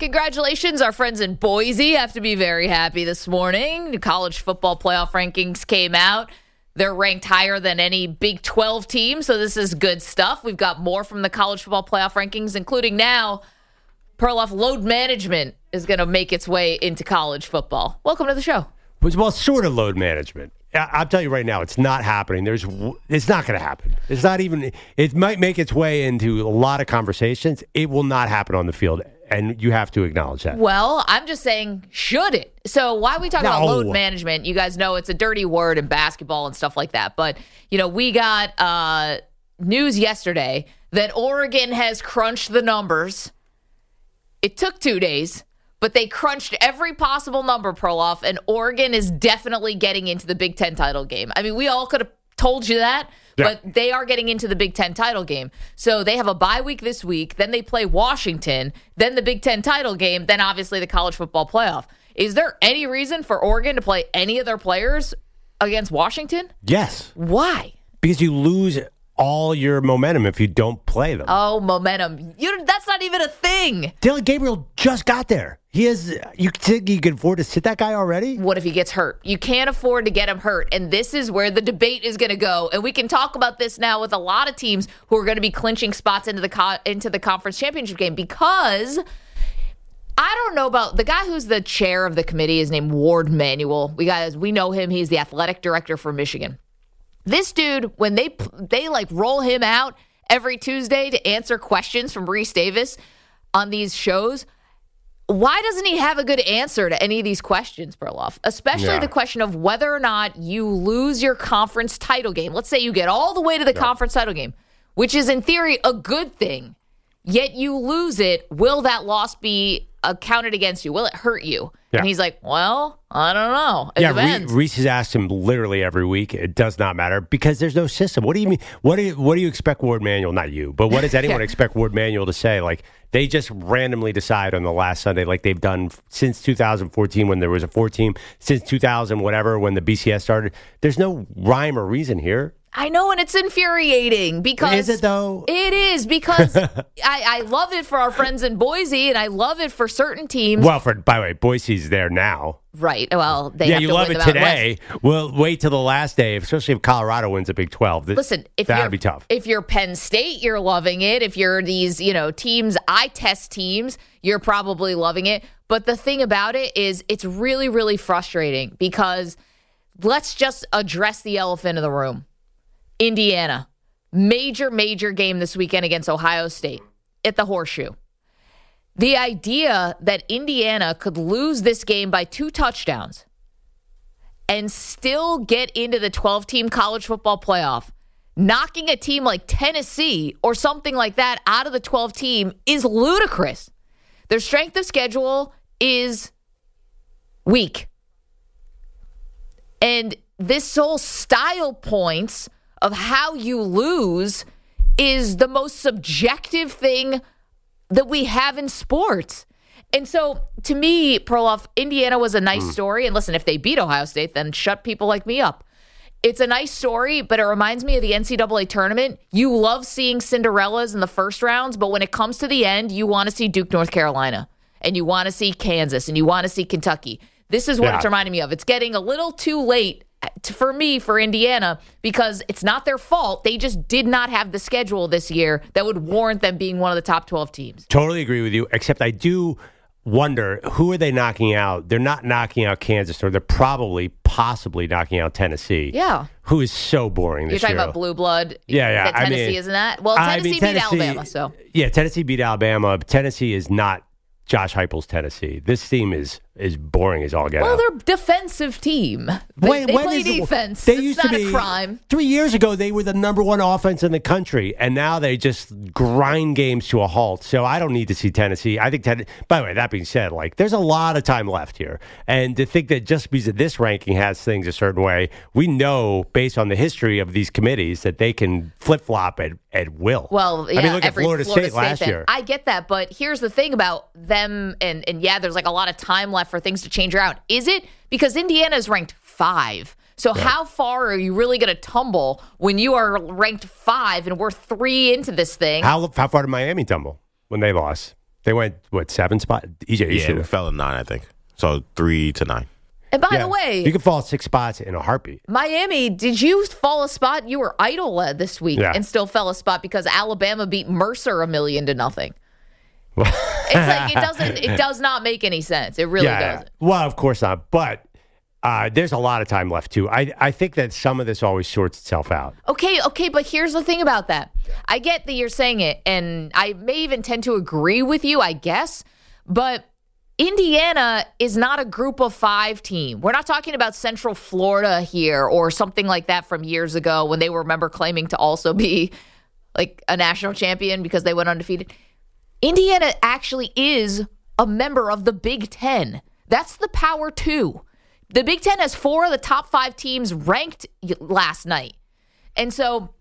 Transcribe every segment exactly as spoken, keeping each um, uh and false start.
Congratulations. Our friends in Boise have to be very happy this morning. The college football playoff rankings came out. They're ranked higher than any Big twelve team, so this is good stuff. We've got more from the college football playoff rankings, including now Perloff load management is going to make its way into college football. Welcome to the show. Well, sort of load management. I'll tell you right now, it's not happening. There's, It's not going to happen. It's not even, it might make its way into a lot of conversations. It will not happen on the field, and you have to acknowledge that. Well, I'm just saying, should it? So why are we talking No. about load management? You guys know it's a dirty word in basketball and stuff like that. But, you know, we got uh, news yesterday that Oregon has crunched the numbers. It took two days. But they crunched every possible number, Perloff, and Oregon is definitely getting into the Big Ten title game. I mean, we all could have told you that, yeah. But they are getting into the Big Ten title game. So they have a bye week this week, then they play Washington, then the Big Ten title game, then obviously the college football playoff. Is there any reason for Oregon to play any of their players against Washington? Yes. Why? Because you lose all your momentum if you don't play them. Oh, momentum. You, that's not even a thing. Dylan Gabriel just got there. He is. You think you can afford to sit that guy already? What if he gets hurt? You can't afford to get him hurt. And this is where the debate is going to go. And we can talk about this now with a lot of teams who are going to be clinching spots into the co- into the conference championship game, because I don't know about the guy who's the chair of the committee is named Ward Manuel. We guys, we know him. He's the athletic director for Michigan. This dude, when they they like roll him out every Tuesday to answer questions from Reese Davis on these shows, why doesn't he have a good answer to any of these questions, Perloff? Especially yeah. the question of whether or not you lose your conference title game. Let's say you get all the way to the yeah. conference title game, which is in theory a good thing, yet you lose it. Will that loss be uh, counted against you? Will it hurt you? Yeah. And he's like, well, I don't know. It yeah, depends. Reese has asked him literally every week. It does not matter because there's no system. What do you mean? What do you, what do you expect Ward Manuel, not you, but what does anyone yeah. expect Ward Manuel to say? Like, they just randomly decide on the last Sunday, like they've done since two thousand fourteen when there was a four team, since two thousand whatever, when the B C S started. There's no rhyme or reason here. I know, and it's infuriating because... Is it, though? It is, because I, I love it for our friends in Boise, and I love it for certain teams. Well, for by the way, Boise's there now. Right. Well, they yeah, have you to love win it the today. Well, wait till the last day, especially if Colorado wins a Big twelve. Listen, if that'd you're, be tough. If you're Penn State, you're loving it. If you're these, you know, teams, eye test teams, you're probably loving it. But the thing about it is, it's really, really frustrating because let's just address the elephant in the room. Indiana, major, major game this weekend against Ohio State at the Horseshoe. The idea that Indiana could lose this game by two touchdowns and still get into the twelve-team college football playoff, knocking a team like Tennessee or something like that out of the twelve-team is ludicrous. Their strength of schedule is weak. And this whole style points of how you lose is the most subjective thing that we have in sports. And so, to me, Perloff, Indiana was a nice mm. story. And listen, if they beat Ohio State, then shut people like me up. It's a nice story, but it reminds me of the N C double A tournament. You love seeing Cinderellas in the first rounds, but when it comes to the end, you want to see Duke, North Carolina, and you want to see Kansas, and you want to see Kentucky. This is what yeah. it's reminding me of. It's getting a little too late for me, for Indiana, because it's not their fault. They just did not have the schedule this year that would warrant them being one of the top twelve teams. Totally agree with you, except I do wonder, who are they knocking out? They're not knocking out Kansas, or they're probably, possibly knocking out Tennessee. Yeah. Who is so boring this You're talking year. about blue blood? Yeah, yeah. That Tennessee I mean, isn't that? Well, Tennessee, I mean, Tennessee beat Alabama, so. Yeah, Tennessee beat Alabama. Tennessee is not Josh Heupel's Tennessee. This team is is boring as all get well, out. they're a defensive team. They, Wait, they when play is it- defense. They it's used not to be a crime. Three years ago, they were the number one offense in the country, and now they just grind games to a halt. So I don't need to see Tennessee. I think. Ten- By the way, that being said, like there's a lot of time left here, and to think that just because this ranking has things a certain way, we know based on the history of these committees that they can flip flop at, at will. Well, yeah, I mean, look at every Florida, Florida State, last fan. year. I get that, but here's the thing about them, and and yeah, there's like a lot of time left for things to change around. Is it? Because Indiana is ranked five. So yeah. how far are you really going to tumble when you are ranked five and we're three into this thing? How how far did Miami tumble when they lost? They went, what, seven spot? E J, you Yeah, should we fell in nine, I think. So three to nine. And by Yeah. the way, You can fall six spots in a heartbeat. Miami, did you fall a spot? You were idle uh, this week Yeah. and still fell a spot because Alabama beat Mercer a million to nothing. It's like it doesn't. It does not make any sense. It really yeah, doesn't. Well, of course not. But uh, there's a lot of time left, too. I, I think that some of this always sorts itself out. Okay, okay, but here's the thing about that. I get that you're saying it, and I may even tend to agree with you, I guess, but Indiana is not a group of five team. We're not talking about Central Florida here or something like that from years ago when they were, remember, claiming to also be like a national champion because they went undefeated. Indiana actually is a member of the Big Ten. That's the power two. The Big Ten has four of the top five teams ranked last night. And so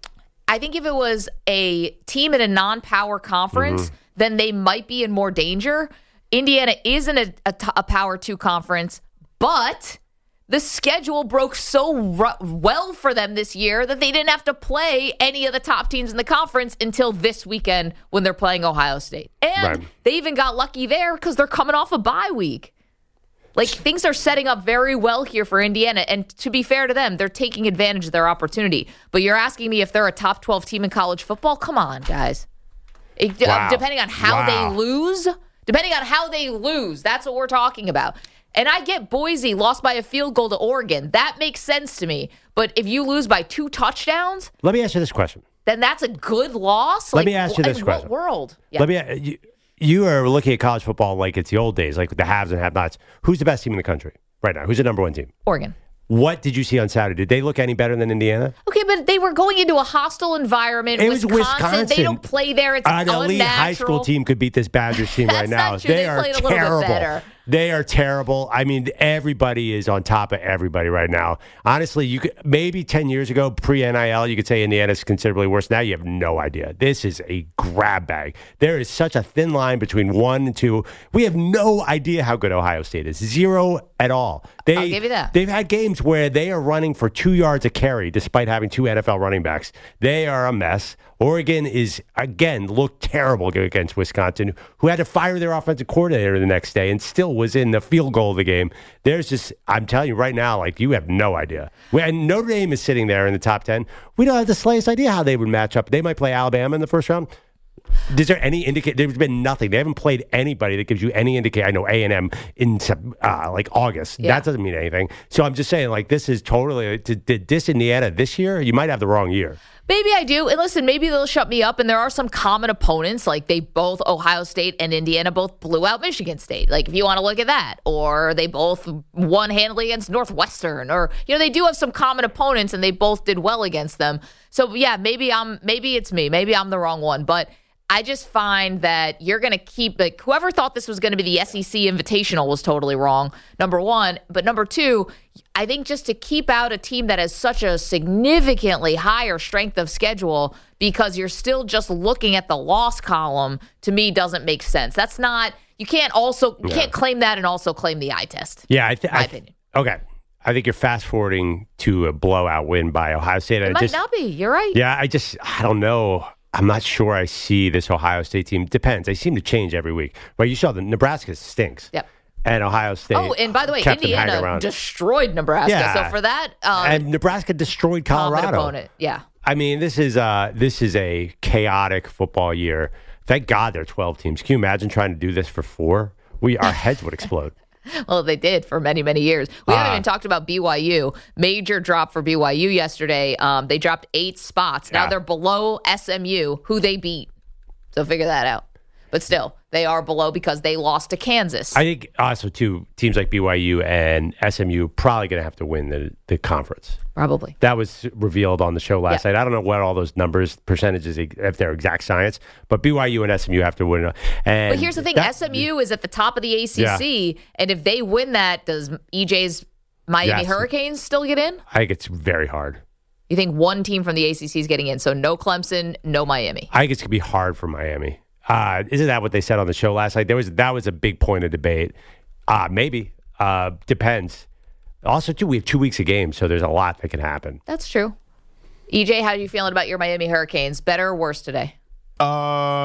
I think if it was a team in a non-power conference, mm-hmm. then they might be in more danger. Indiana isn't a, a, a power two conference, but the schedule broke so ru- well for them this year that they didn't have to play any of the top teams in the conference until this weekend when they're playing Ohio State. And right. they even got lucky there because they're coming off a bye week. Like, things are setting up very well here for Indiana. And to be fair to them, they're taking advantage of their opportunity. But you're asking me if they're a top twelve team in college football? Come on, guys. It, wow. uh, depending on how wow. they lose, depending on how they lose, that's what we're talking about. And I get Boise lost by a field goal to Oregon. That makes sense to me. But if you lose by two touchdowns, let me ask you this question. Then that's a good loss? Let like, me ask you this in question. What world? Yeah. Let me you, you are looking at college football like it's the old days, like the haves and have-nots. Who's the best team in the country right now? Who's the number one team? Oregon. What did you see on Saturday? Did they look any better than Indiana? Okay, but they were going into a hostile environment. It Wisconsin. was Wisconsin. They don't play there. It's An unnatural. elite high school team could beat this Badgers team right now. Not true. They, they are played a terrible. little bit better. They are terrible. I mean, everybody is on top of everybody right now. Honestly, you could maybe ten years ago, pre-N I L, you could say Indiana's considerably worse. Now you have no idea. This is a grab bag. There is such a thin line between one and two. We have no idea how good Ohio State is. Zero at all. They, I'll give you that. They've had games where they are running for two yards a carry despite having two N F L running backs. They are a mess. Oregon is, again, looked terrible against Wisconsin, who had to fire their offensive coordinator the next day and still was in the field goal of the game. There's just, I'm telling you right now, like, you have no idea. And Notre Dame is sitting there in the top ten. We don't have the slightest idea how they would match up. They might play Alabama in the first round. Is there any indicate? There's been nothing. They haven't played anybody that gives you any indication. I know A and M in uh, like August. Yeah. That doesn't mean anything. So I'm just saying, like, this is totally to, to diss Indiana this year. You might have the wrong year. Maybe I do. And listen, maybe they'll shut me up. And there are some common opponents, like they both, Ohio State and Indiana, both blew out Michigan State. Like, if you want to look at that. Or they both won handily against Northwestern. Or, you know, they do have some common opponents and they both did well against them. So, yeah, maybe I'm, maybe it's me. Maybe I'm the wrong one. But I just find that you're going to keep, like, whoever thought this was going to be the S E C Invitational was totally wrong, number one. But number two, I think just to keep out a team that has such a significantly higher strength of schedule because you're still just looking at the loss column, to me, doesn't make sense. That's not, you can't also, you yeah. can't claim that and also claim the eye test. Yeah, I think. My I, opinion. Okay. I think you're fast forwarding to a blowout win by Ohio State. It I might just, not be. You're right. Yeah, I just, I don't know. I'm not sure I see this Ohio State team. Depends. They seem to change every week. Right? You saw the Nebraska stinks. Yep. And Ohio State. Oh, and by the way, kept them hanging Indiana around. destroyed Nebraska. Yeah. So for that, um, and Nebraska destroyed Colorado. opponent. Yeah. I mean, this is uh, this is a chaotic football year. Thank God there are twelve teams. Can you imagine trying to do this for four? We our heads would explode. Well, they did for many, many years. We uh, haven't even talked about B Y U. Major drop for B Y U yesterday. Um, they dropped eight spots. Now yeah. they're below S M U, who they beat. So figure that out. But still, they are below because they lost to Kansas. I think also, too, teams like B Y U and S M U probably going to have to win the, the conference. Probably. That was revealed on the show last yeah. night. I don't know what all those numbers, percentages, if they're exact science, but B Y U and S M U have to win. And but here's the thing. that, S M U is at the top of the A C C, yeah. and if they win that, does E J's Miami yes. Hurricanes still get in? I think it's very hard. You think one team from the A C C is getting in, so no Clemson, no Miami. I think it's going to be hard for Miami. Uh, isn't that what they said on the show last night? There was That was a big point of debate. Uh, maybe. Uh, depends. Also, too, we have two weeks of games, so there's a lot that can happen. That's true. E J, how are you feeling about your Miami Hurricanes? Better or worse today? Uh,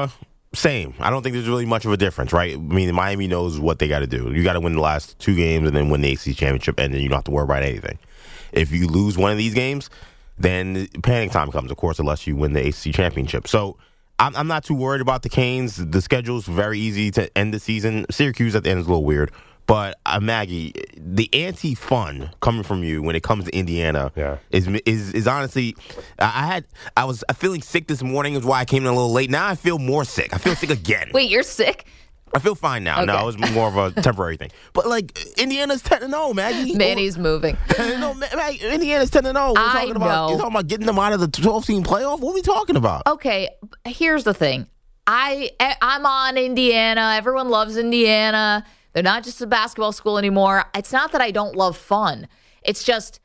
Same. I don't think there's really much of a difference, right? I mean, Miami knows what they got to do. You got to win the last two games and then win the A C C championship, and then you don't have to worry about anything. If you lose one of these games, then panic time comes, of course, unless you win the A C C championship. So I'm, I'm not too worried about the Canes. The schedule's very easy to end the season. Syracuse at the end is a little weird. But, uh, Maggie, the anti-fun coming from you when it comes to Indiana yeah. is, is is honestly, I had I was feeling sick this morning, is why I came in a little late. Now I feel more sick. I feel sick again. Wait, you're sick? I feel fine now. Okay. No, it was more of a temporary thing. But, like, Indiana's ten and oh, Maggie. Manny's moving. no, Maggie, Indiana's ten and oh. We're I talking about, know. You're talking about getting them out of the twelve-team playoff? What are we talking about? Okay, here's the thing. I, I'm on Indiana. Everyone loves Indiana. They're not just a basketball school anymore. It's not that I don't love fun. It's just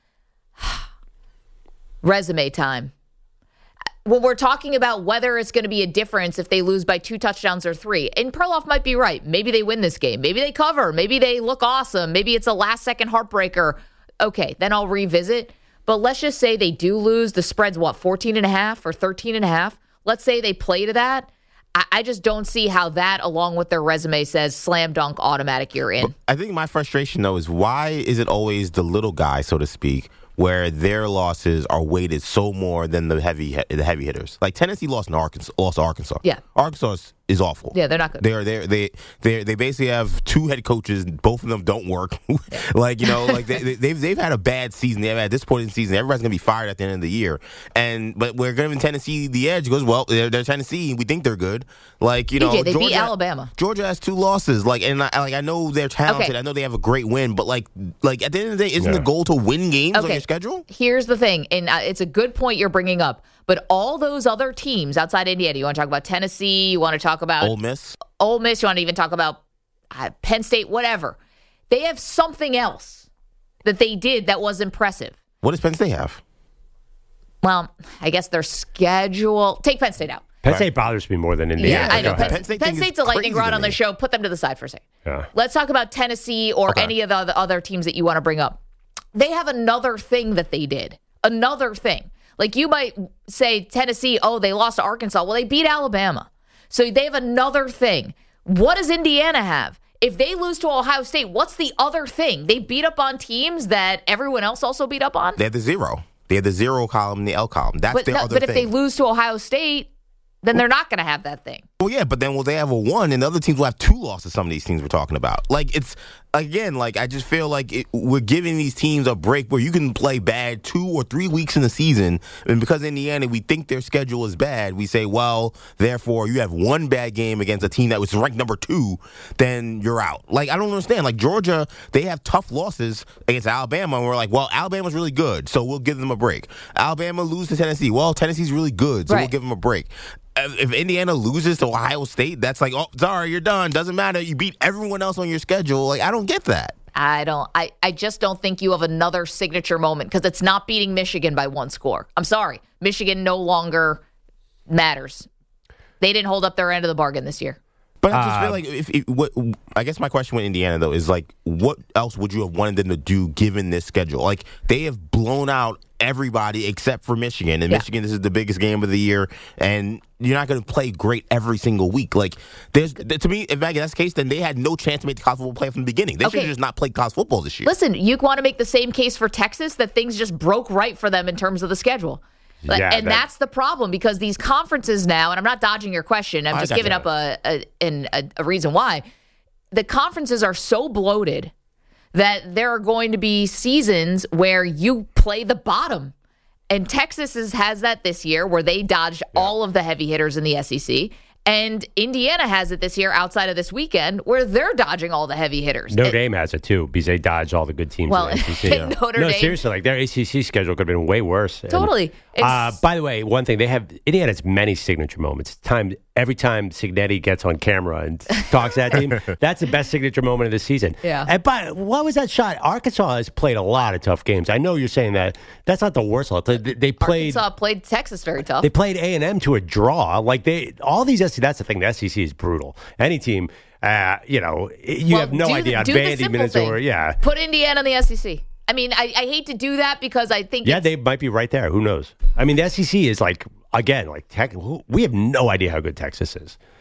resume time. When we're talking about whether it's going to be a difference if they lose by two touchdowns or three, and Perloff might be right. Maybe they win this game. Maybe they cover. Maybe they look awesome. Maybe it's a last-second heartbreaker. Okay, then I'll revisit. But let's just say they do lose. The spread's, what, fourteen and a half or thirteen and a half? Let's say they play to that. I just don't see how that, along with their resume, says slam dunk, automatic, you're in. I think my frustration, though, is why is it always the little guy, so to speak, where their losses are weighted so more than the heavy the heavy hitters? Like Tennessee lost in Arkansas, lost to Arkansas. Yeah, Arkansas is, is awful. Yeah, they're not good. They are they they they they basically have two head coaches. Both of them don't work. like you know, like they, they, they've they've had a bad season. They've at this point in the season, everybody's gonna be fired at the end of the year. And but we're giving Tennessee the edge because well, they're, they're Tennessee. We think they're good. Like you know, D J, they Georgia, beat Alabama. Georgia has two losses. Like and I, like I know they're talented. Okay. I know they have a great win. But like like at the end of the day, isn't Yeah. the goal to win games Okay. on your schedule? Here's the thing, and uh, it's a good point you're bringing up. But all those other teams outside Indiana, you want to talk about Tennessee, you want to talk about Ole Miss. Ole Miss, you want to even talk about uh, Penn State, whatever. They have something else that they did that was impressive. What does Penn State have? Well, I guess their schedule. Take Penn State out. Penn Right. State bothers me more than Indiana. Yeah, I know. Go Penn, ahead. Penn State Penn thing is State's a lightning crazy rod to on the me. show. Put them to the side for a second. Yeah. Let's talk about Tennessee or Okay. any of the other- other teams that you want to bring up. They have another thing that they did. Another thing. Like you might say Tennessee, oh, they lost to Arkansas. Well, they beat Alabama. So they have another thing. What does Indiana have? If they lose to Ohio State, what's the other thing? They beat up on teams that everyone else also beat up on? They have the zero. They have the zero column and the L column. That's But, their no, other but if thing. they lose to Ohio State, then they're not going to have that thing. Well, yeah, but then will they have a one, and the other teams will have two losses. Some of these teams we're talking about, like it's again, like I just feel like it, we're giving these teams a break where you can play bad two or three weeks in the season, and because Indiana, we think their schedule is bad, we say, well, therefore you have one bad game against a team that was ranked number two, then you're out. Like I don't understand. Like Georgia, they have tough losses against Alabama, and we're like, well, Alabama's really good, so we'll give them a break. Alabama lose to Tennessee, well, Tennessee's really good, so Right. we'll give them a break. If Indiana loses to Ohio State, that's like, oh, sorry, you're done. Doesn't matter. You beat everyone else on your schedule. Like, I don't get that. I don't. I, I just don't think you have another signature moment because it's not beating Michigan by one score. I'm sorry. Michigan no longer matters. They didn't hold up their end of the bargain this year. But I just Uh, feel like, if, if what I guess my question with Indiana, though, is like, what else would you have wanted them to do given this schedule? Like, they have blown out everybody except for Michigan. And Yeah. Michigan, this is the biggest game of the year. And you're not going to play great every single week. Like, there's to me, if Maggie, that's the case, then they had no chance to make the college football play from the beginning. They should Okay. have just not played college football this year. Listen, you want to make the same case for Texas that things just broke right for them in terms of the schedule. Like, Yeah, and that- that's the problem because these conferences now, and I'm not dodging your question, I'm I just got giving you. up a, a, an- a a reason why. The conferences are so bloated that there are going to be seasons where you play the bottom. And Texas is, has that this year where they dodged all of the heavy hitters in the S E C. And Indiana has it this year outside of this weekend where they're dodging all the heavy hitters. Notre It- Dame has it too because they dodge all the good teams Well, in the A C C. Notre no, Dame- seriously, like their A C C schedule could have been way worse. And, Totally. uh, It's- by the way, one thing they have Indiana has many signature moments. Time every time Signetti gets on camera and talks to that team, that's the best signature moment of the season. Yeah. And but what was that shot? Arkansas has played a lot of tough games. I know you're saying that. That's not the worst. They, they played. Arkansas played Texas very tough. They played A and M to a draw. Like they, all these S E C. That's the thing. The S E C is brutal. Any team, uh, you know, you Well, have no do the- idea. do the Vandy, simple Minnesota, thing. yeah, Put Indiana in the S E C. I mean, I, I hate to do that because I think yeah, it's, they might be right there. Who knows? I mean, the S E C is like again, like tech, we have no idea how good Texas is.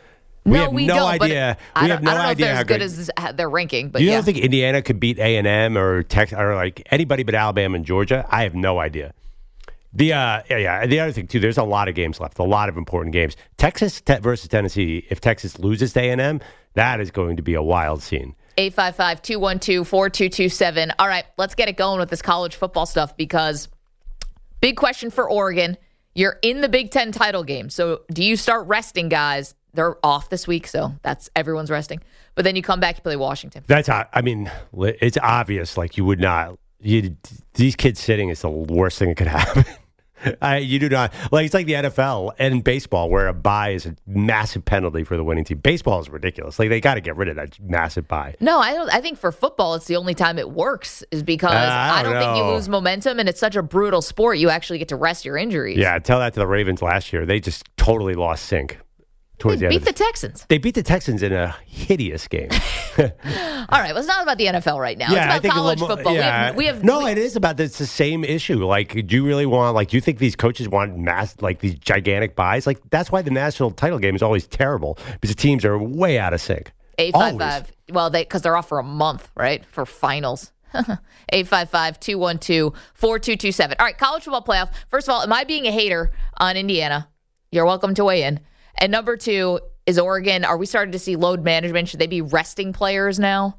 We no, have we no don't. idea. But We I have don't, no I don't know idea if they're how as good good- as their ranking. But You yeah. don't think Indiana could beat A and M or Texas or like anybody but Alabama and Georgia? I have no idea. The uh, yeah, yeah, the other thing too, there's a lot of games left, a lot of important games. Texas te- versus Tennessee. If Texas loses to A and M, that is going to be a wild scene. eight five five, two one two, four two two seven. All right, let's get it going with this college football stuff because big question for Oregon. You're in the Big Ten title game. So do you start resting guys? They're off this week, so that's everyone's resting. But then you come back, you play Washington. That's, I mean, it's obvious. Like you would not, you these kids sitting is the worst thing that could happen. I, you do not like it's like the N F L and baseball where a bye is a massive penalty for the winning team. Baseball is ridiculous. Like they got to get rid of that massive bye. No, I don't. I think for football, it's the only time it works is because uh, I don't, I don't think you know. lose momentum, and it's such a brutal sport. You actually get to rest your injuries. Yeah, tell that to the Ravens last year. They just totally lost sync. Towards They the beat end the of Texans. They beat the Texans in a hideous game. All right, well, it's not about the N F L right now. Yeah, I it's think about a college little more- football. yeah. We have, we have no, we- it is about it's the same issue. Like, do you really want like do you think these coaches want mass like these gigantic buys? Like that's why the national title game is always terrible because the teams are way out of sync. eight five five. Well, they because they're off for a month, right? For finals. eight five five, two one two, four two two seven. All right, college football playoff. First of all, am I being a hater on Indiana? You're welcome to weigh in. And number two, is Oregon, are we starting to see load management? Should they be resting players now?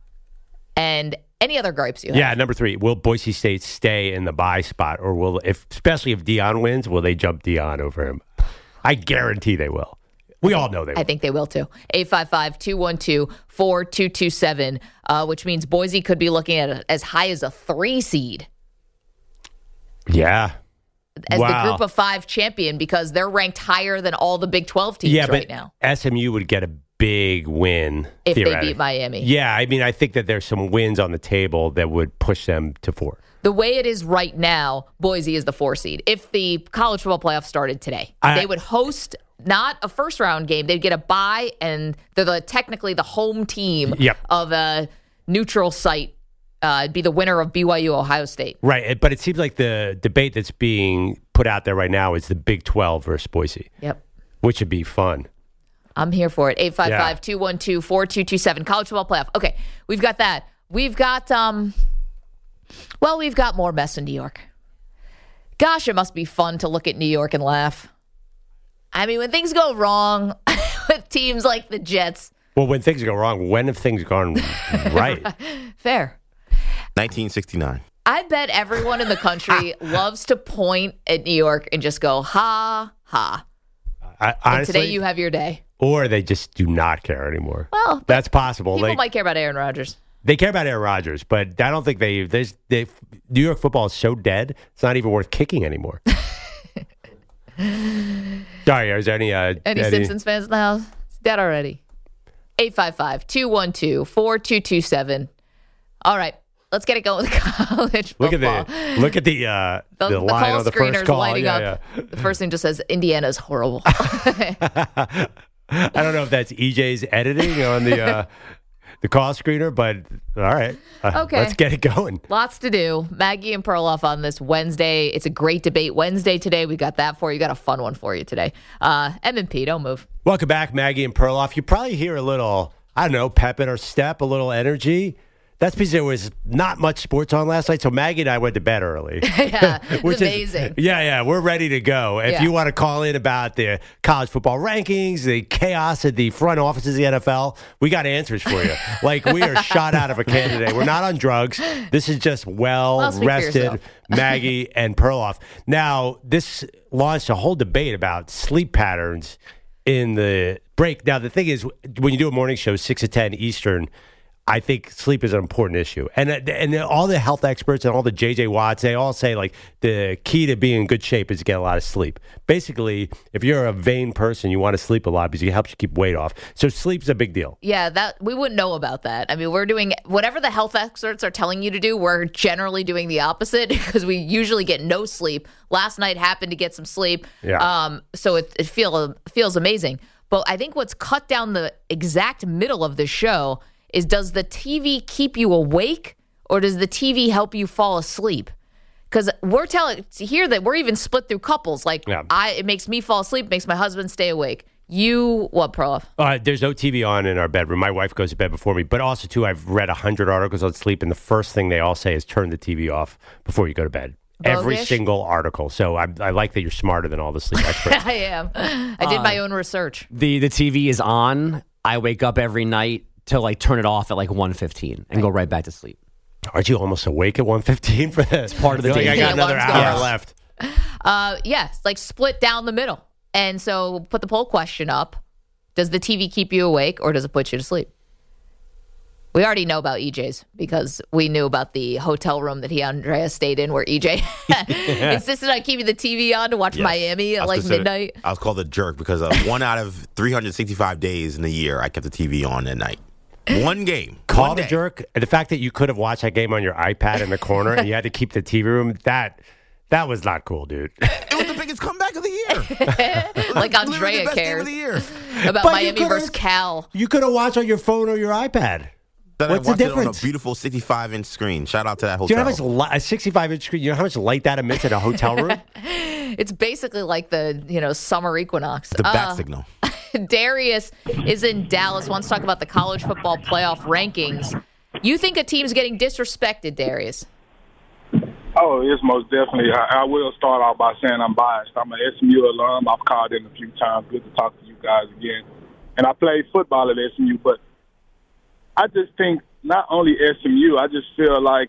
And any other gripes you have? Yeah, number three, will Boise State stay in the bye spot, or will if especially if Dion wins, will they jump Dion over him? I guarantee they will. We all know they will. I think they will too. eight five five, two one two, four two two seven, uh, which means Boise could be looking at a, as high as a three seed Yeah. as Wow. the group of five champion because they're ranked higher than all the Big twelve teams Yeah, right but now. S M U would get a big win If they theoretically. beat Miami. Yeah, I mean, I think that there's some wins on the table that would push them to four. The way it is right now, Boise is the four seed. If the college football playoff started today, I- they would host not a first round game. They'd get a bye, and they're the, technically the home team Yep. of a neutral site. Uh, it'd be the winner of B Y U Ohio State. Right, it- but it seems like the debate that's being put out there right now is the Big twelve versus Boise, Yep. which would be fun. I'm here for it. eight five five, two one two, four two two seven. College football playoff. Okay, we've got that. We've got, um, well, we've got more mess in New York. Gosh, it must be fun to look at New York and laugh. I mean, when things go wrong with teams like the Jets, Well, when things go wrong, when have things gone right? fair. nineteen sixty-nine. I bet everyone in the country loves to point at New York and just go, ha, ha. I, And honestly, today you have your day. or they just do not care anymore. Well, That's possible. people They, might care about Aaron Rodgers. they care about Aaron Rodgers, but I don't think they. There's they. New York football is so dead; it's not even worth kicking anymore. Sorry, is there any uh, Any Simpsons fans in the house? It's dead already. eight five five, two one two, four two two seven. All right, let's get it going with college football. Look at the look at the uh, The, the, the line call on the screener's first call. lighting Yeah, up. yeah. The first thing just says, Indiana's horrible. I don't know if that's E J's editing on the uh, the call screener, but all right, uh, Okay. let's get it going. Lots to do. Maggie and Perloff on this Wednesday. It's a great debate Wednesday today. We got that for you. Got a fun one for you today. Uh, M and P, don't move. Welcome back, Maggie and Perloff. You probably hear a little, I don't know, pep in our step, a little energy. That's because there was not much sports on last night, so Maggie and I went to bed early. Yeah, it's Which is- amazing. yeah, yeah, we're ready to go. If Yeah. you want to call in about the college football rankings, the chaos at the front offices of the N F L, we got answers for you. Like, we are shot out of a can today. We're not on drugs. This is just Well, speak for well-rested yourself. Maggie and Perloff. Now, this launched a whole debate about sleep patterns in the break. Now, the thing is, when you do a morning show, six to ten Eastern, I think sleep is an important issue. And and all the health experts and all the J J Watts, they all say, like, the key to being in good shape is to get a lot of sleep. Basically, if you're a vain person, you want to sleep a lot because it helps you keep weight off. So sleep's a big deal. Yeah, that we wouldn't know about that. I mean, we're doing whatever the health experts are telling you to do. We're generally doing the opposite because we usually get no sleep. Last night happened to get some sleep, Yeah. um, so it, it feel feels amazing. But I think what's cut down the exact middle of the show is, does the T V keep you awake or does the T V help you fall asleep? Because we're telling here that we're even split through couples. Like, Yeah. I, it makes me fall asleep, makes my husband stay awake. You, what, Pro? Uh, there's no T V on in our bedroom. My wife goes to bed before me. But also, too, I've read one hundred articles on sleep, and the first thing they all say is turn the T V off before you go to bed. Bogish. Every single article. So I, I like that you're smarter than all the sleep experts. I am. I did uh, my own research. The the T V is on. I wake up every night to like turn it off at like one fifteen and right. go right back to sleep. Aren't you almost awake at one fifteen for this? Part of the day. Like I got another hour going. left. Uh, yes, like split down the middle. And so put the poll question up. Does the T V keep you awake or does it put you to sleep? We already know about E J's because we knew about the hotel room that he and Andrea stayed in where E J insisted on keeping the T V on to watch yes. Miami at like midnight. I was called a jerk because uh, one out of three hundred sixty-five days in the year, I kept the T V on at night. One game. Called a jerk. And the fact that you could have watched that game on your iPad in the corner and you had to keep the T V room, that that was not cool, dude. It was the biggest comeback of the year. Like Andrea cares of the year. about but Miami versus Cal. You could have watched on your phone or your iPad. Then What's I watched the difference? It on a beautiful sixty-five inch screen. Shout out to that hotel. Do you know how much li- a sixty-five inch screen? You know how much light that emits in a hotel room? It's basically like the you know summer equinox. The bat uh, signal. Darius is in Dallas. Wants to talk about the college football playoff rankings. You think a team's getting disrespected, Darius? Oh, it's most definitely. I, I will start off by saying I'm biased. I'm an S M U alum. I've called in a few times. Good to talk to you guys again. And I played football at S M U, but I just think not only S M U, I just feel like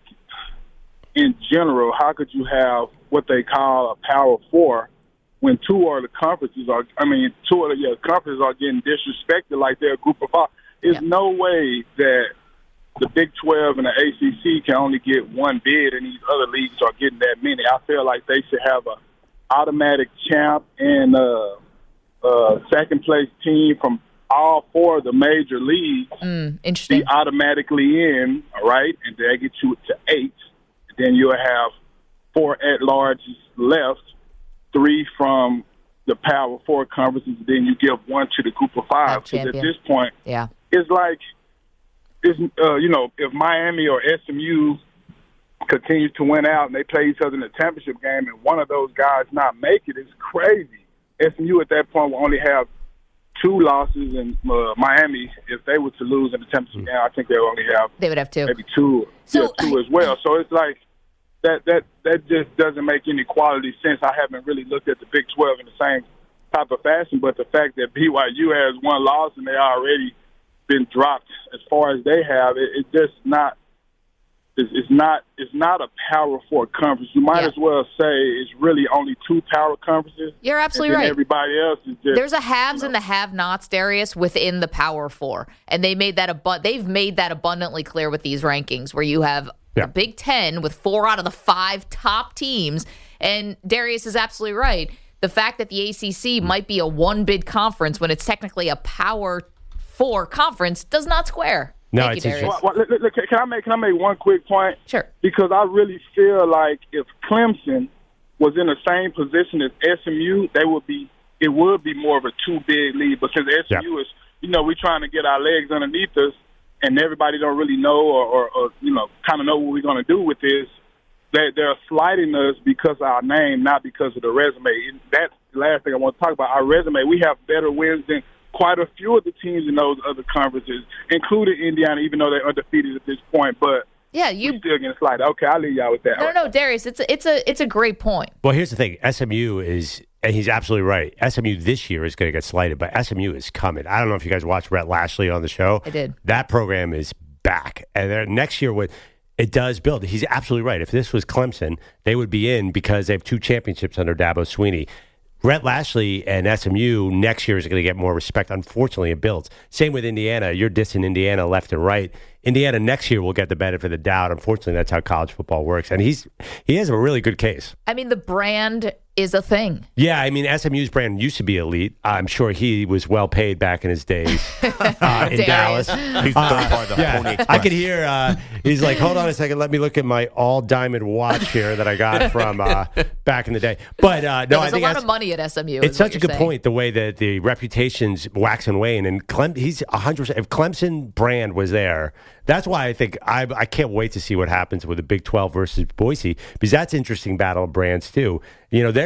in general, how could you have what they call a Power Four when two of the conferences are, I mean, two of the yeah, conferences are getting disrespected like they're a group of five. There's yeah. no way that the Big twelve and the A C C can only get one bid and these other leagues are getting that many. I feel like they should have a automatic champ and a, a second place team from all four of the major leagues mm, interesting. be automatically in, all right, and they get you to eight. Then you'll have four at-larges left, three from the Power Four conferences, and then you give one to the Group of Five. Because at this point, yeah. it's like, it's, uh, you know, if Miami or S M U continues to win out and they play each other in the championship game and one of those guys not make it, it's crazy. S M U at that point will only have two losses, and uh, Miami, if they were to lose in the championship game, I think they would only have they would have two, maybe two, so, yeah, two as well. So it's like that that that just doesn't make any quality sense. I haven't really looked at the Big twelve in the same type of fashion, but the fact that B Y U has one loss and they already been dropped as far as they have, it, it's just not. It's, it's not. It's not a Power Four conference. You might yeah. as well say it's really only two power conferences. You're absolutely right. Everybody else is just. There's a haves you know. and the have-nots, Darius, within the Power Four, and they made that abu- They've made that abundantly clear with these rankings, where you have yeah. the Big Ten with four out of the five top teams, and Darius is absolutely right. The fact that the A C C might be a one-bid conference when it's technically a Power Four conference does not square. No, Thank it's you, Darius. Well, well, look, look, can I make can I make one quick point? Sure. Because I really feel like if Clemson was in the same position as S M U, they would be. It would be more of a two big lead because S M U yeah. is. You know, we're trying to get our legs underneath us, and everybody don't really know or, or, or you know, kind of know what we're going to do with this. They they're slighting us because of our name, not because of the resume. And that's the last thing I want to talk about. Our resume. We have better wins than quite a few of the teams in those other conferences, including Indiana, even though they're undefeated at this point. But yeah, you we're still getting slighted. Okay, I'll leave y'all with that. No, no, Darius, it's a, it's a it's a great point. Well, here's the thing: S M U is, and he's absolutely right. S M U this year is going to get slighted, but S M U is coming. I don't know if you guys watched Rhett Lashley on the show. I did. That program is back, and next year with. It does build. He's absolutely right. If this was Clemson, they would be in because they have two championships under Dabo Swinney. Rhett Lashley and S M U next year is going to get more respect. Unfortunately, it builds. Same with Indiana. You're dissing Indiana left and right. Indiana next year will get the benefit of the doubt. Unfortunately, that's how college football works. And he's he has a really good case. I mean, the brand is a thing. Yeah, I mean, S M U's brand used to be elite. I'm sure he was well paid back in his days uh, in Dallas. He's uh, part of the yeah, Pony Express. I could hear, uh, he's like, hold on a second, let me look at my all-diamond watch here that I got from uh, back in the day. But uh, no, yeah, I there's think a lot of money at S M U. It's such a good saying. point, the way that the reputations wax and wane. And Clem, he's one hundred percent. If Clemson brand was there, that's why I think I, I can't wait to see what happens with the Big twelve versus Boise, because that's an interesting battle of brands, too. You know, they're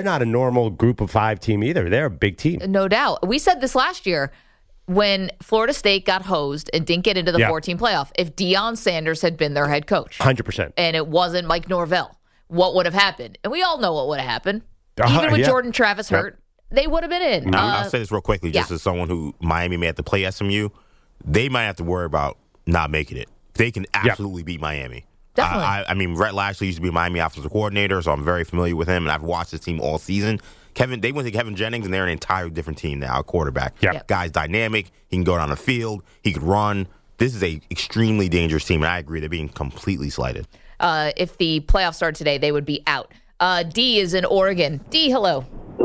they're not a normal group of five team either. They're a big team. No doubt. We said this last year when Florida State got hosed and didn't get into the Yeah. four-team playoff. If Deion Sanders had been their head coach, one hundred percent. and it wasn't Mike Norvell, what would have happened? And we all know what would have happened. Uh, Even with yeah. Jordan Travis Yep. hurt, they would have been in. I'll, Uh, I'll say this real quickly, just yeah. as someone who Miami may have to play S M U, they might have to worry about not making it. They can absolutely beat Miami. Definitely. I, I, I mean, Rhett Lashley used to be Miami offensive coordinator, so I'm very familiar with him, and I've watched his team all season. Kevin, they went to Kevin Jennings, and they're an entirely different team now, a quarterback. Yep. Yep. Guy's dynamic. He can go down the field. He could run. This is a extremely dangerous team, and I agree they're being completely slighted. uh, if the playoffs started today, they would be out. Uh, D is in Oregon. D, hello.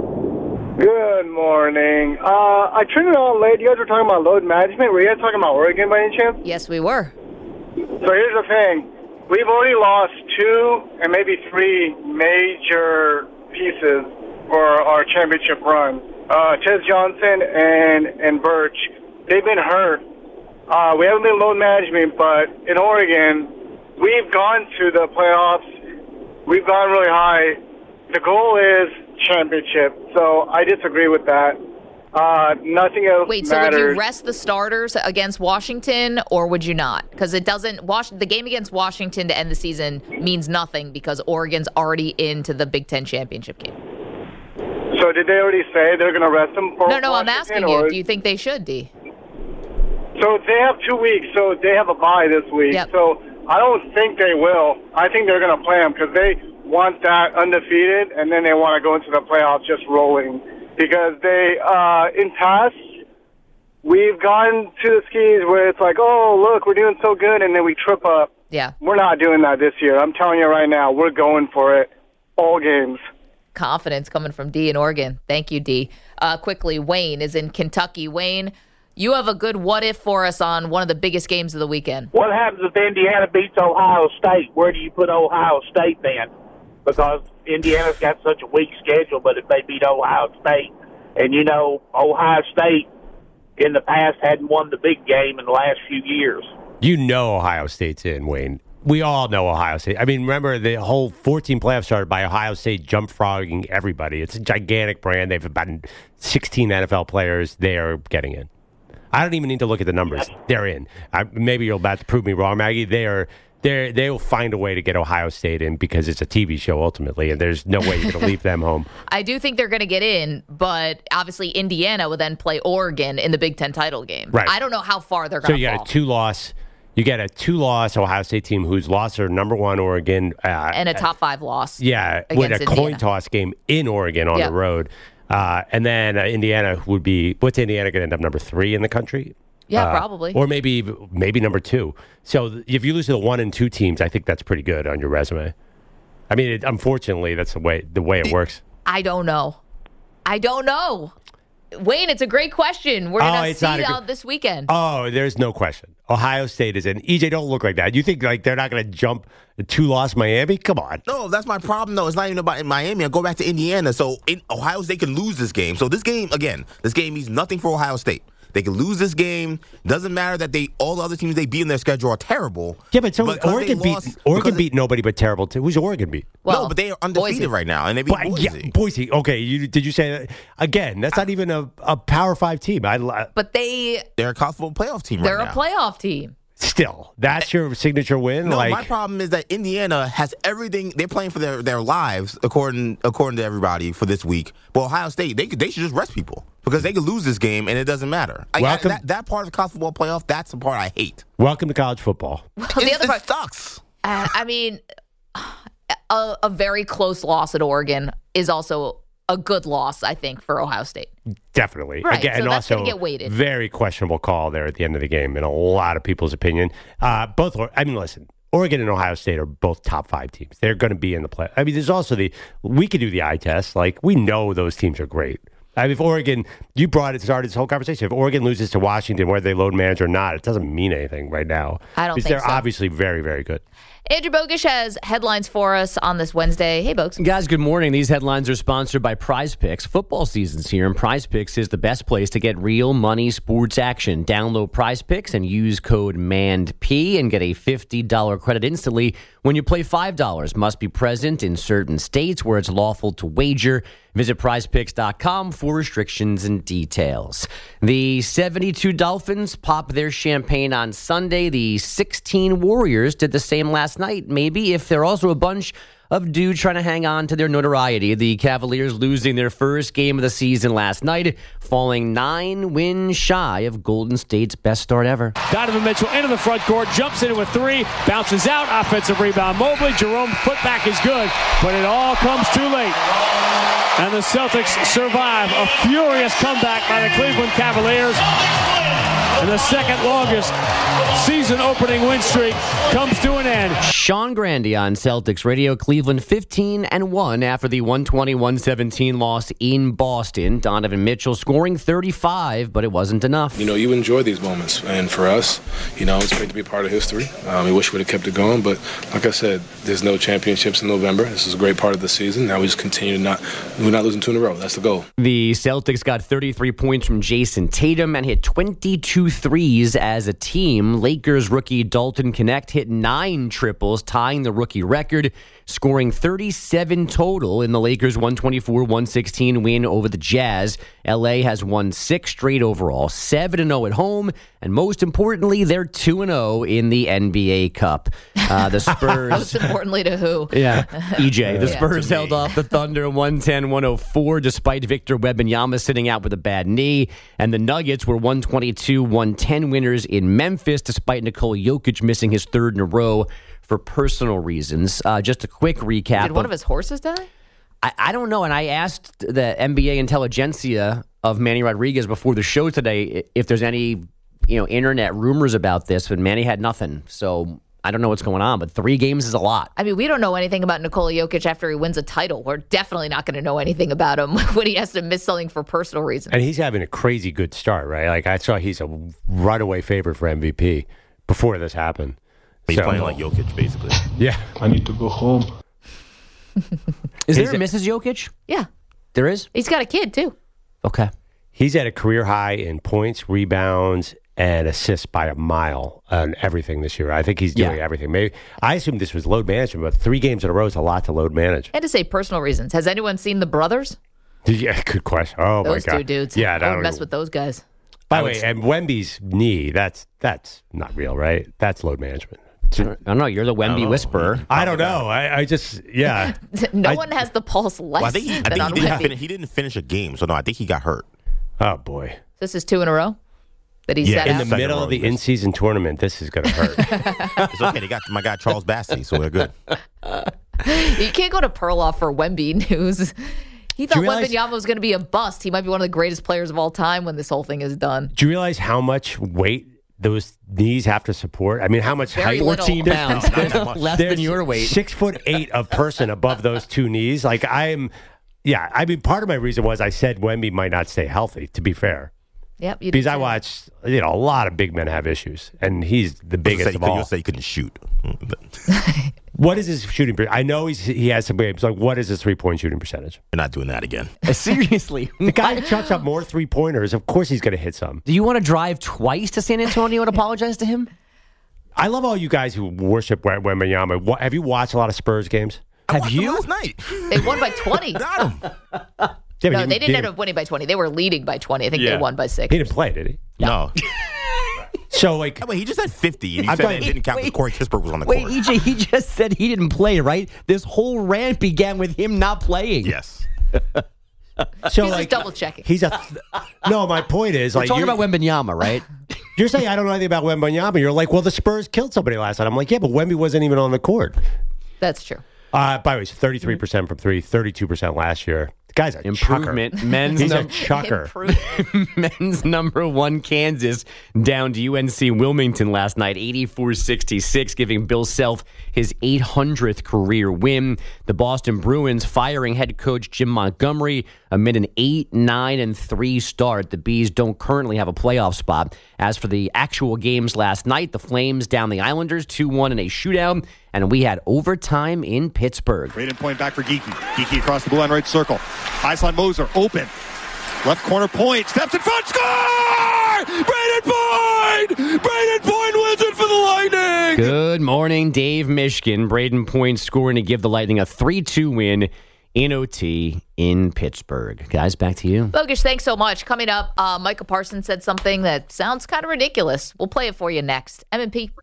Good morning. Uh, I turned it on late. You guys were talking about load management. Were you guys talking about Oregon by any chance? Yes, we were. So here's the thing. We've already lost two and maybe three major pieces for our championship run. Uh, Ches Johnson and, and Birch, they've been hurt. Uh, we haven't been load management, but in Oregon, we've gone to the playoffs. We've gone really high. The goal is championship, so I disagree with that. Uh, nothing else Wait, so matters. would you rest the starters against Washington, or would you not? Because it doesn't. Was- the game against Washington to end the season means nothing because Oregon's already into the Big Ten championship game. So did they already say they're going to rest them for No, no, I'm Washington, asking you. or- Do you think they should, D? So they have two weeks, so they have a bye this week. Yep. So I don't think they will. I think they're going to play them because they want that undefeated, and then they want to go into the playoffs just rolling. Because they, uh, in past, we've gone to the skis where it's like, oh, look, we're doing so good, and then we trip up. Yeah. We're not doing that this year. I'm telling you right now, we're going for it all games. Confidence coming from D in Oregon. Thank you, D. Uh, quickly, Wayne is in Kentucky. Wayne, you have a good what if for us on one of the biggest games of the weekend. What happens if Indiana beats Ohio State? Where do you put Ohio State then? Because Indiana's got such a weak schedule, but if they beat Ohio State, and you know, Ohio State in the past hadn't won the big game in the last few years. You know Ohio State's in, Wayne. We all know Ohio State. I mean, remember the whole fourteen playoff started by Ohio State jump frogging everybody. It's a gigantic brand. They've about sixteen N F L players. They are getting in. I don't even need to look at the numbers. They're in. I, maybe you're about to prove me wrong, Maggie. They are. They they will find a way to get Ohio State in because it's a T V show ultimately, and there's no way you're going to leave them home. I do think they're going to get in, but obviously Indiana will then play Oregon in the Big Ten title game. Right. I don't know how far they're So going to you fall. got a two-loss. You get a two-loss Ohio State team whose lost their number one Oregon, uh, and a top five loss. yeah, with a against coin Indiana. toss game in Oregon on Yep. the road, uh, and then uh, Indiana would be what's Indiana going to end up number three in the country? Yeah, Uh, probably. or maybe maybe number two. So th- if you lose to the one and two teams, I think that's pretty good on your resume. I mean, it, unfortunately, that's the way the way it works. I don't know. I don't know. Wayne, it's a great question. We're Oh, going to it's see not a out good- this weekend. Oh, there's no question. Ohio State is in. E J, don't look like that. You think like they're not going to jump the two-loss Miami? Come on. No, that's my problem, though. It's not even about in Miami. I go back to Indiana. So in, Ohio State can lose this game. So this game, again, this game means nothing for Ohio State. They can lose this game. Doesn't matter that they all the other teams they beat in their schedule are terrible. Yeah, but so Because Oregon they beat lost- Oregon because beat nobody but terrible. T- Who's Oregon beat? Well, no, but they are undefeated Boise. right now, and they beat But, Boise. yeah, Boise. Okay, you, did you say that again? That's not even a, a Power Five team. I li- But they, They're a college football playoff team they're right a now. playoff team. still. That's your signature win. No, like my problem is that Indiana has everything. They're playing for their, their lives, according according to everybody, for this week. But Ohio State, they could, they should just rest people because they could lose this game and it doesn't matter. I, I, Welcome- that, that part of the college football playoff, that's the part I hate. welcome to college football. Well, It, the other it part, sucks. uh, I mean, a, a very close loss at Oregon is also a good loss, I think, for Ohio State. Definitely. Right, Again, so and that's also gonna get weighted. very questionable call there at the end of the game in a lot of people's opinion. Uh, both, I mean, listen, Oregon and Ohio State are both top five teams. They're going to be in the play. I mean, there's also the, we could do the eye test. Like, we know those teams are great. I mean, if Oregon, you brought it, started this whole conversation. If Oregon loses to Washington, whether they load manage or not, it doesn't mean anything right now. I don't because think they're so. obviously very, very good. Andrew Bogish has headlines for us on this Wednesday. Hey, Bogues. Guys, good morning. These headlines are sponsored by Prize Picks. Football season's here, and Prize Picks is the best place to get real money sports action. Download Prize Picks and use code M A N D P and get a fifty dollars credit instantly when you play five dollars. Must be present in certain states where it's lawful to wager. Visit prize picks dot com for restrictions and details. The seventy-two Dolphins pop their champagne on Sunday. The sixteen Warriors did the same last night. Maybe if they're also a bunch of dudes trying to hang on to their notoriety. The Cavaliers losing their first game of the season last night, falling nine wins shy of Golden State's best start ever. Donovan Mitchell into the front court, jumps into a three, bounces out, offensive rebound. Mobley, Jerome, putback is good, but it all comes too late. And the Celtics survive a furious comeback by the Cleveland Cavaliers. And the second longest season opening win streak comes to an end. Sean Grande on Celtics Radio. Cleveland fifteen and one after the one twenty to one seventeen loss in Boston. Donovan Mitchell scoring thirty-five, but it wasn't enough. You know, you enjoy these moments. And for us, you know, it's great to be part of history. Um, we wish we would have kept it going. But like I said, there's no championships in November. This is a great part of the season. Now we just continue to not, we're not losing two in a row. That's the goal. The Celtics got thirty-three points from Jason Tatum and hit twenty-two threes as a team. Lakers rookie Dalton Knecht hit nine triples, tying the rookie record, scoring thirty-seven total in the Lakers' one twenty-four to one sixteen win over the Jazz. L A has won six straight overall, seven and oh at home, and most importantly, they're two and oh in the N B A Cup. Uh, the Spurs... Most importantly to who? Yeah, E J. The Yeah. Spurs held off the Thunder one ten to one oh four despite Victor Wembanyama sitting out with a bad knee. And the Nuggets were one twenty-two to one ten winners in Memphis despite Nikola Jokic missing his third in a row for personal reasons. Uh, just a quick recap. Did one of his horses die? I, I don't know. And I asked the N B A intelligentsia of Manny Rodriguez before the show today if there's any, you know, internet rumors about this, but Manny had nothing. So I don't know what's going on, but three games is a lot. I mean, we don't know anything about Nikola Jokic after he wins a title. We're definitely not going to know anything about him when he has to miss something for personal reasons. And he's having a crazy good start, right? Like I saw he's a runaway favorite for M V P before this happened. He's So- playing like Jokic, basically. Yeah. I need to go home. Is He's there a a- Missus Jokic? Yeah. There is? He's got a kid, too. Okay. He's at a career high in points, rebounds, and assists by a mile on everything this year. I think he's doing Yeah. everything. Maybe I assume this was load management, but three games in a row is a lot to load manage. And to say personal reasons. Has anyone seen the brothers? Yeah, good question. Oh Those my god, two dudes. Yeah, I that would mess with those guys. By the way, and Wemby's knee, that's that's not real, right? That's load management. I don't know. You're the Wemby whisperer. I don't know. I, I just, yeah. No I- one has the pulse less Well, I think he, I than think on he, didn't Wemby. finish, he didn't finish a game, so no, I think he got hurt. Oh, boy. This is two in a row that he's Yeah, sat In out. the Second middle row of the he missed. in-season tournament, this is going to hurt. It's okay. They got my guy Charles Bassey, so we're good. You can't go to Perloff for Wemby news. He thought you realize- Wembanyama was going to be a bust. He might be one of the greatest players of all time when this whole thing is done. Do you realize how much weight those knees have to support? I mean, how much Very height? little. fourteen pounds. Not that much. Less than your weight. Six foot eight of person above those two knees. Like I'm, yeah. I mean, part of my reason was I said Wemby might not stay healthy. To be fair, Yep. You because did I say. watched, you know, a lot of big men have issues, and he's the biggest Say, of all. you'll say he couldn't shoot. But What is his shooting? per- I know he's he has some games. Like, what is his three point shooting percentage? we're not doing that again. Seriously. The guy chucks up more three pointers. Of course, he's going to hit some. Do you want to drive twice to San Antonio and apologize to him? I love all you guys who worship Wem- Wembanyama. What, have you watched a lot of Spurs games? I Have watched him you? last night? They won by twenty. Got him. Yeah, but No, he they didn't end up winning by twenty. They were leading by twenty. I think they won by six. He didn't play, did he? No. So, like, Wait, he just had fifty, and he I'm said talking- it didn't count because Wait. Corey Kispert was on the Wait, court. E J, he just said he didn't play, right? This whole rant began with him not playing. Yes. so He's like, just double checking. he's a. No, my point is, We're like, talking you're, about Wembanyama, right? you're saying I don't know anything about Wembanyama. You're like, well, the Spurs killed somebody last night. I'm like, yeah, but Wemby wasn't even on the court. That's true. Uh, by the way, he's thirty-three percent from three, thirty-two percent last year. The guy's a Improvement. chucker. Men's He's a num- chucker. Improvement. Men's number one Kansas down to U N C Wilmington last night, eighty-four sixty-six, giving Bill Self his eight hundredth career win. The Boston Bruins firing head coach Jim Montgomery amid an eight nine and three start. The Bees don't currently have a playoff spot. As for the actual games last night, the Flames down the Islanders two one in a shootout, and we had overtime in Pittsburgh. Braden Point back for Geeky. Geeky across the blue line right circle. Iceland Moser open. Left corner Point. Steps in front. Score! Braden Point! Braden Point wins it for the Lightning! Good morning, Dave Mishkin. Braden Point scoring to give the Lightning a three two win in O T in Pittsburgh. Guys, back to you. Bogusch, thanks so much. Coming up, uh, Micah Parsons said something that sounds kind of ridiculous. We'll play it for you next. M and P.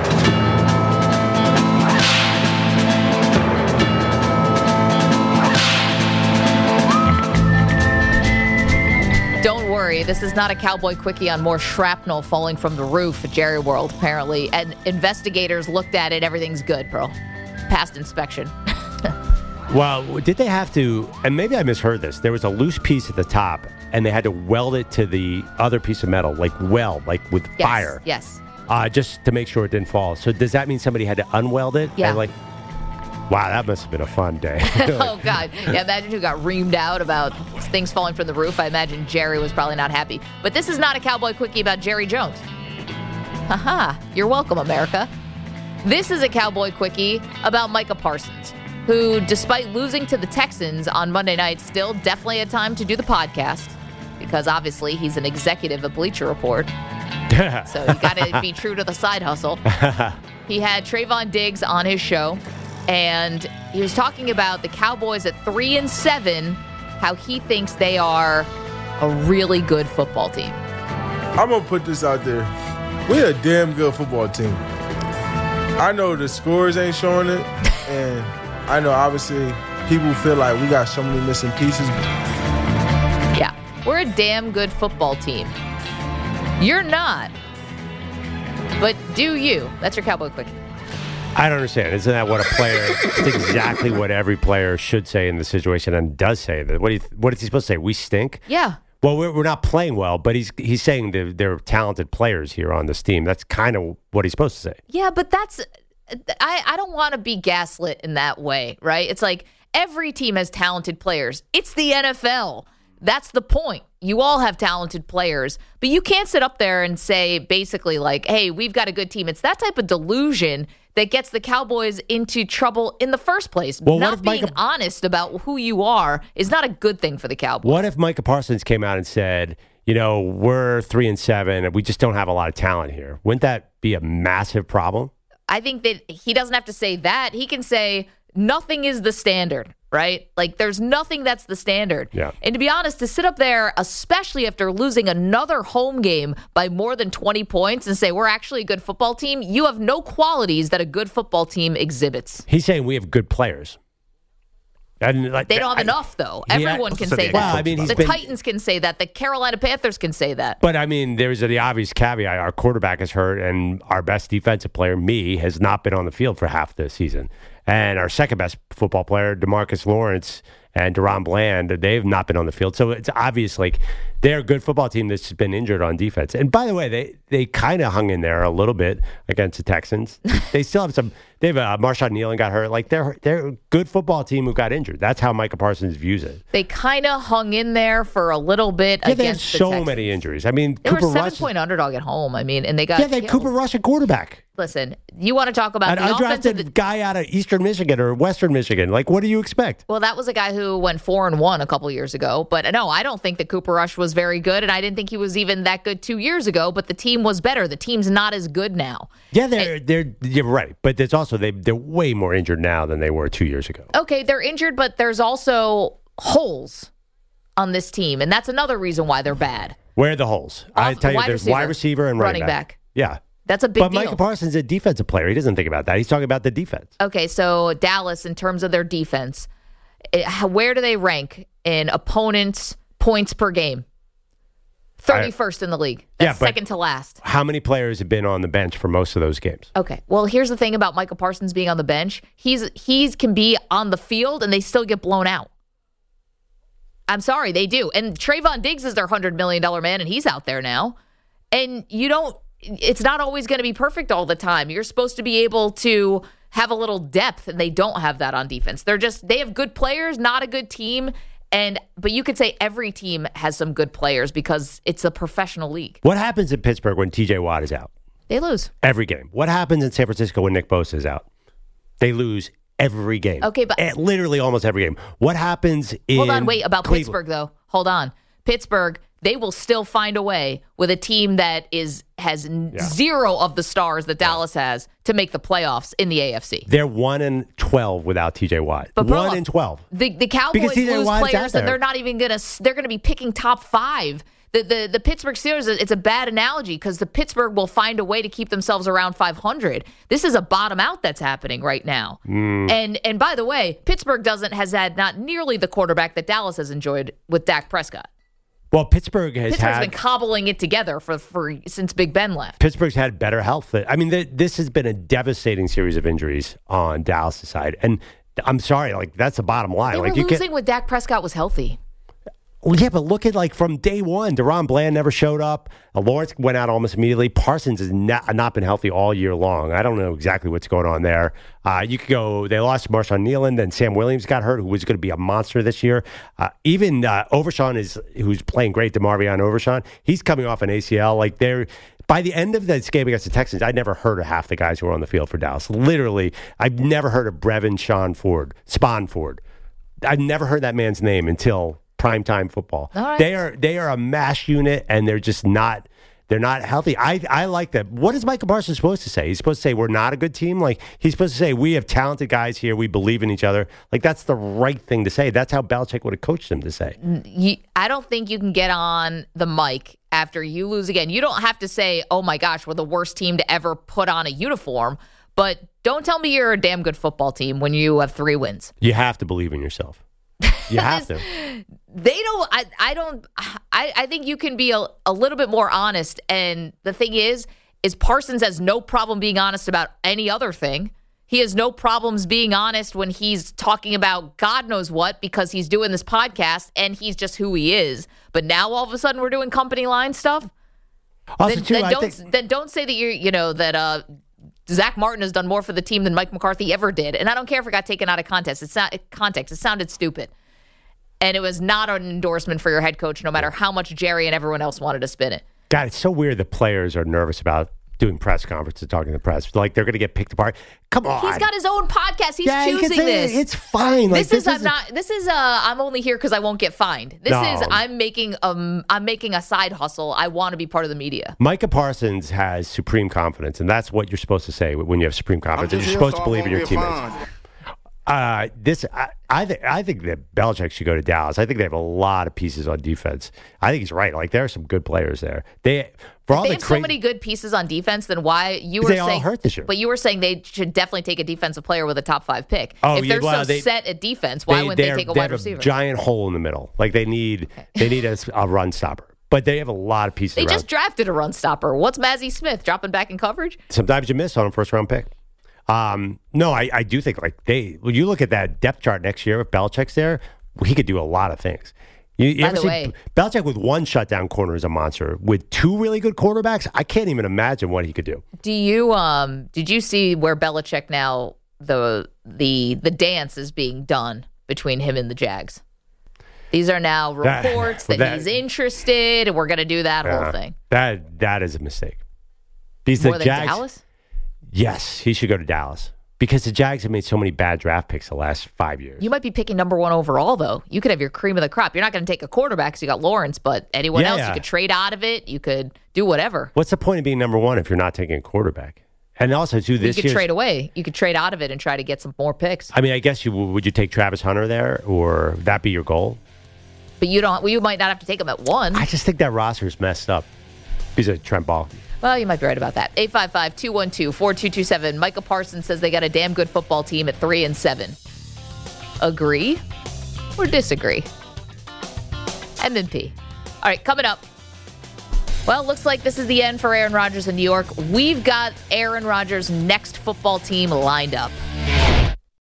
Don't worry, this is not a Cowboy Quickie on more shrapnel falling from the roof at Jerry World, apparently. And investigators looked at it. Everything's good, bro. Passed inspection. Well, did they have to, and maybe I misheard this, there was a loose piece at the top, and they had to weld it to the other piece of metal, like weld, like with Yes, fire. Yes. Uh, just to make sure it didn't fall. So does that mean somebody had to unweld it? Yeah. And like, wow, that must have been a fun day. Oh, God. Yeah, imagine who got reamed out about things falling from the roof. I imagine Jerry was probably not happy. But this is not a Cowboy Quickie about Jerry Jones. Haha. You're welcome, America. This is a Cowboy Quickie about Micah Parsons, who, despite losing to the Texans on Monday night, still definitely had time to do the podcast because obviously he's an executive at Bleacher Report. So you got to be true to the side hustle. He had Trayvon Diggs on his show, and he was talking about the Cowboys at three and seven, how he thinks they are a really good football team. I'm gonna put this out there: we're a damn good football team. I know the scores ain't showing it, and I know obviously people feel like we got so many missing pieces. Yeah, we're a damn good football team. You're not, but do you? That's your Cowboy Quickie. I don't understand. Isn't that what a player, it's exactly what every player should say in the situation and does say. That. What, do you, what is he supposed to say? We stink? Yeah. Well, we're, we're not playing well, but he's he's saying they're, they're talented players here on this team. That's kind of what he's supposed to say. Yeah, but that's, I, I don't want to be gaslit in that way, right? It's like every team has talented players. It's the N F L. That's the point. You all have talented players, but you can't sit up there and say basically like, hey, we've got a good team. It's that type of delusion that gets the Cowboys into trouble in the first place. Well, not being Micah, honest about who you are is not a good thing for the Cowboys. What if Micah Parsons came out and said, you know, we're three and seven and we just don't have a lot of talent here? Wouldn't that be a massive problem? I think that he doesn't have to say that. He can say nothing is the standard, right? Like there's nothing that's the standard. Yeah. And to be honest, to sit up there, especially after losing another home game by more than twenty points and say we're actually a good football team, you have no qualities that a good football team exhibits. He's saying we have good players. And like, They don't have I, enough, though. Yeah, Everyone can so say the- that. Well, I mean, he's the been- Titans can say that. The Carolina Panthers can say that. But, I mean, there's the obvious caveat. Our quarterback is hurt, and our best defensive player, me, has not been on the field for half the season. And our second best football player, DeMarcus Lawrence and Deron Bland, they've not been on the field. So it's obvious, like, they're a good football team that's been injured on defense. And by the way, they, they kind of hung in there a little bit against the Texans. They still have some. They have uh, Marshawn Nealon got hurt. Like they're they're a good football team who got injured. That's how Micah Parsons views it. They kind of hung in there for a little bit Yeah, they had against the so Texans. many injuries. I mean, They Cooper were seven Rush. point underdog at home. I mean, and they got Yeah, they had killed. Cooper Rush at quarterback. Listen, you want to talk about An the offensive. undrafted guy out of Eastern Michigan or Western Michigan. Like, what do you expect? Well, that was a guy who went four and one a couple years ago. But no, I don't think that Cooper Rush was very good, and I didn't think he was even that good two years ago. But the team was better. The team's not as good now. Yeah, they're they're you're right, but there's also they they're way more injured now than they were two years ago. Okay, they're injured, but there's also holes on this team, and that's another reason why they're bad. Where are the holes? I Off- tell you, wide there's receiver, wide receiver and running, running back. Yeah, That's a big but deal. Micah Parsons is a defensive player. He doesn't think about that. He's talking about the defense. Okay, so Dallas, in terms of their defense, it, how- where do they rank in opponents' points per game? thirty-first in the league. That's Yeah, but- second to last. How many players have been on the bench for most of those games? Okay. Well, here's the thing about Micah Parsons being on the bench. He's he's can be on the field and they still get blown out. I'm sorry, they do. And Trayvon Diggs is their one hundred million dollars man, and he's out there now. And you don't, it's not always going to be perfect all the time. You're supposed to be able to have a little depth, and they don't have that on defense. They're just, they have good players, not a good team. And, but you could say every team has some good players because it's a professional league. What happens in Pittsburgh when T J Watt is out? They lose. Every game. What happens in San Francisco when Nick Bosa is out? They lose every game. Okay, but- Eh, literally almost every game. What happens in Hold on, wait, about Cleveland? Pittsburgh, though. Hold on. Pittsburgh, they will still find a way with a team that is has n- Yeah. zero of the stars that Dallas has to make the playoffs in the A F C. They're one and twelve without T J Watt. But one Perla, and twelve. The the Because Cowboys T J lose Watt's out players, and there. they're not even gonna. They're gonna be picking top five. The the the Pittsburgh Steelers. It's a bad analogy because the Pittsburgh will find a way to keep themselves around five hundred. This is a bottom out that's happening right now. Mm. And and by the way, Pittsburgh doesn't has had not nearly the quarterback that Dallas has enjoyed with Dak Prescott. Well, Pittsburgh has Pittsburgh's had been cobbling it together for, for since Big Ben left. Pittsburgh's had better health. I mean, th- this has been a devastating series of injuries on Dallas' side, and I'm sorry, like that's the bottom line. They like were you losing can, when Dak Prescott was healthy. Well, yeah, but look at like from day one, Deron Bland never showed up. Uh, Lawrence went out almost immediately. Parsons has not, not been healthy all year long. I don't know exactly what's going on there. Uh, you could go, they lost Marshawn Nealon, then Sam Williams got hurt, who was going to be a monster this year. Uh, even uh, Overshawn is, who's playing great, DeMarvion Overshawn, he's coming off an A C L. Like they're, by the end of this game against the Texans, I'd never heard of half the guys who were on the field for Dallas. Literally, I've never heard of Brevin Sean Ford, Spawn Ford. I've never heard that man's name until primetime football. Right. They are they are a mash unit, and they're just not they're not healthy. I I like that. What is Micah Parsons supposed to say? He's supposed to say we're not a good team. Like he's supposed to say we have talented guys here. We believe in each other. Like that's the right thing to say. That's how Belichick would have coached him to say. You, I don't think you can get on the mic after you lose again. You don't have to say, "Oh my gosh, we're the worst team to ever put on a uniform." But don't tell me you're a damn good football team when you have three wins. You have to believe in yourself. You have to. They don't. I. I don't. I. I think you can be a, a little bit more honest. And the thing is, is Parsons has no problem being honest about any other thing. He has no problems being honest when he's talking about God knows what because he's doing this podcast and he's just who he is. But now all of a sudden we're doing company line stuff. Also, then, too, then I don't. think- Then don't say that you're. You know that. Uh, Zach Martin has done more for the team than Mike McCarthy ever did. And I don't care if it got taken out of context. It's not context. It sounded stupid. And it was not an endorsement for your head coach, no matter how much Jerry and everyone else wanted to spin it. God, it's so weird that players are nervous about doing press conferences, talking to the press. Like they're going to get picked apart. Come on. He's got his own podcast. He's Yeah, you can choosing say this. It's fine. Like, this, is, I'm isn't- not. This is. Uh, I'm only here because I won't get fined. This No. is. I'm making. Um. I'm making a side hustle. I want to be part of the media. Micah Parsons has supreme confidence, and that's what you're supposed to say when you have supreme confidence. You're supposed to believe in your teammates. Uh, this, I, I think, I think that Belichick should go to Dallas. I think they have a lot of pieces on defense. I think he's right. Like there are some good players there. They, for all They the have cra- so many good pieces on defense. Then why you were They all saying? hurt this year. But you were saying they should definitely take a defensive player with a top five pick. Oh, if yeah, they're well, so they- set at defense, why wouldn't they they're- take a they wide have receiver? A giant hole in the middle. Like they need, they need a, a run stopper. But they have a lot of pieces. They around. just drafted a run stopper. What's Mazzie Smith dropping back in coverage? Sometimes you miss on a first round pick. Um, no, I, I do think like they. When you look at that depth chart next year, if Belichick's there, he could do a lot of things. You, you By ever the see way- Belichick with one shutdown corner is a monster. With two really good quarterbacks, I can't even imagine what he could do. Do you um did you see where Belichick now the the the dance is being done between him and the Jags? These are now That- reports that, that- he's interested, and we're going to do that Yeah. whole thing. That that is a mistake. Because More the than Jags, Dallas? yes, he should go to Dallas because the Jags have made so many bad draft picks the last five years. You might be picking number one overall, though. You could have your cream of the crop. You're not going to take a quarterback because you got Lawrence, but anyone Yeah, else, yeah. you could trade out of it. You could do whatever. What's the point of being number one if you're not taking a quarterback? And also, too, You this could year's- trade away. You could trade out of it and try to get some more picks. I mean, I guess you would you take Travis Hunter there, or would that be your goal? But you don't. Well, you might not have to take him at one. I just think that roster is messed up. He's a Trent Ball. Well, you might be right about that. eight five five, two one two, four two two seven. Micah Parsons says they got a damn good football team at three and seven. Agree or disagree? M and P. All right, coming up. Well, looks like this is the end for Aaron Rodgers in New York. We've got Aaron Rodgers' next football team lined up.